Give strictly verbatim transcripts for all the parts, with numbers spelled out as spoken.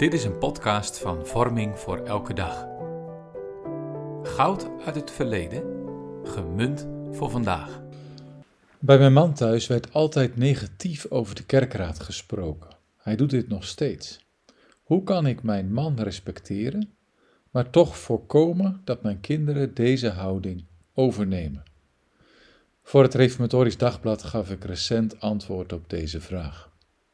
Dit is een podcast van Vorming voor elke dag. Goud uit het verleden, gemunt voor vandaag. Bij mijn man thuis werd altijd negatief over de kerkraad gesproken. Hij doet dit nog steeds. Hoe kan ik mijn man respecteren, maar toch voorkomen dat mijn kinderen deze houding overnemen? Voor het Reformatorisch Dagblad gaf ik recent antwoord op deze vraag.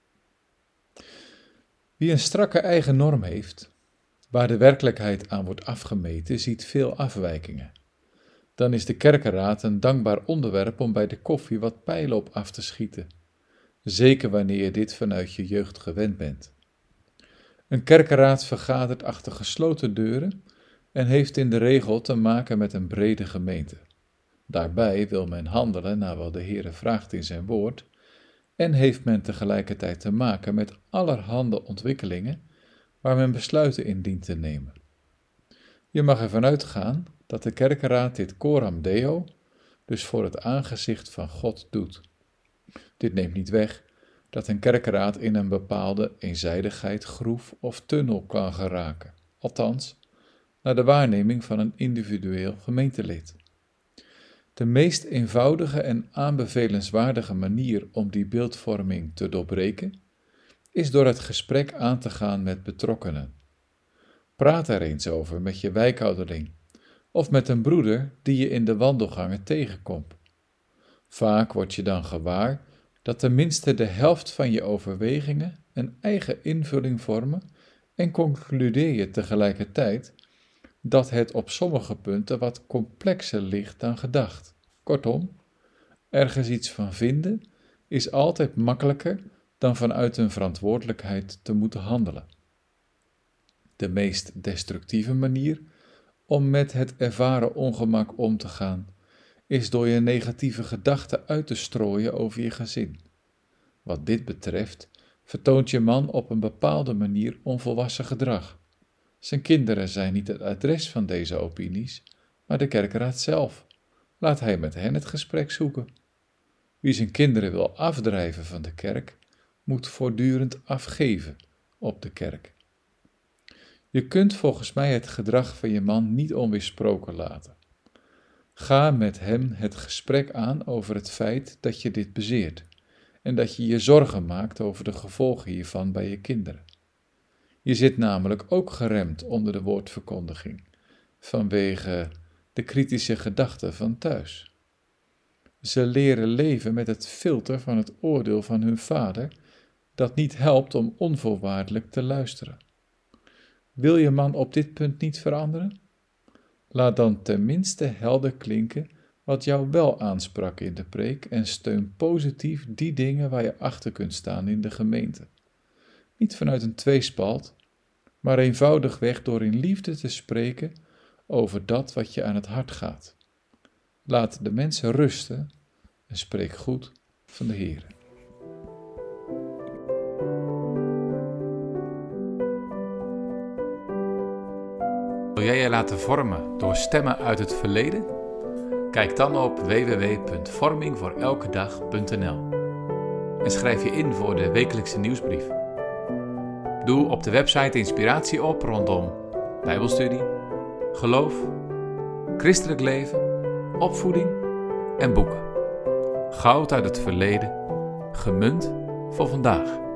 Wie een strakke eigen norm heeft, waar de werkelijkheid aan wordt afgemeten, ziet veel afwijkingen. Dan is de kerkenraad een dankbaar onderwerp om bij de koffie wat pijlen op af te schieten. Zeker wanneer je dit vanuit je jeugd gewend bent. Een kerkenraad vergadert achter gesloten deuren en heeft in de regel te maken met een brede gemeente. Daarbij wil men handelen naar wat de Heere vraagt in zijn woord en heeft men tegelijkertijd te maken met allerhande ontwikkelingen waar men besluiten in dient te nemen. Je mag ervan uitgaan dat de kerkenraad dit coram Deo, dus voor het aangezicht van God, doet. Dit neemt niet weg dat een kerkenraad in een bepaalde eenzijdigheid, groef of tunnel kan geraken, althans, naar de waarneming van een individueel gemeentelid. De meest eenvoudige en aanbevelenswaardige manier om die beeldvorming te doorbreken, is door het gesprek aan te gaan met betrokkenen. Praat er eens over met je wijkouderling, of met een broeder die je in de wandelgangen tegenkomt. Vaak word je dan gewaar dat tenminste de helft van je overwegingen een eigen invulling vormen en concludeer je tegelijkertijd dat het op sommige punten wat complexer ligt dan gedacht. Kortom, ergens iets van vinden is altijd makkelijker dan vanuit een verantwoordelijkheid te moeten handelen. De meest destructieve manier om met het ervaren ongemak om te gaan, is door je negatieve gedachten uit te strooien over je gezin. Wat dit betreft, vertoont je man op een bepaalde manier onvolwassen gedrag. Zijn kinderen zijn niet het adres van deze opinies, maar de kerkenraad zelf. Laat hij met hen het gesprek zoeken. Wie zijn kinderen wil afdrijven van de kerk, moet voortdurend afgeven op de kerk. Je kunt volgens mij het gedrag van je man niet onweersproken laten. Ga met hem het gesprek aan over het feit dat je dit bezeert en dat je je zorgen maakt over de gevolgen hiervan bij je kinderen. Je zit namelijk ook geremd onder de woordverkondiging, vanwege de kritische gedachten van thuis. Ze leren leven met het filter van het oordeel van hun vader, dat niet helpt om onvoorwaardelijk te luisteren. Wil je man op dit punt niet veranderen? Laat dan tenminste helder klinken wat jou wel aansprak in de preek en steun positief die dingen waar je achter kunt staan in de gemeente. Niet vanuit een tweespalt, maar eenvoudigweg door in liefde te spreken over dat wat je aan het hart gaat. Laat de mensen rusten en spreek goed van de Heere. Wil jij je laten vormen door stemmen uit het verleden? Kijk dan op w w w punt vorming voor elke dag punt n l en schrijf je in voor de wekelijkse nieuwsbrief. Doe op de website inspiratie op rondom Bijbelstudie, geloof, christelijk leven, opvoeding en boeken. Goud uit het verleden, gemunt voor vandaag.